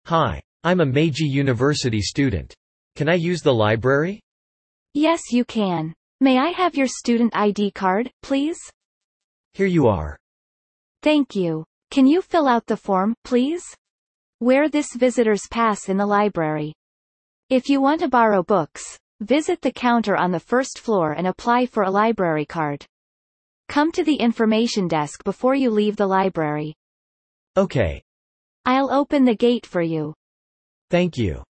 Hi. I'm a Meiji University student. Can I use the library? Yes, you can. May I have your student ID card, please? Here you are. Thank you. Can you fill out the form, please? Wear this visitor's pass in the library. If you want to borrow books, visit the counter on the first floor and apply for a library card. Come to the information desk before you leave the library. Okay. I'll open the gate for you. Thank you.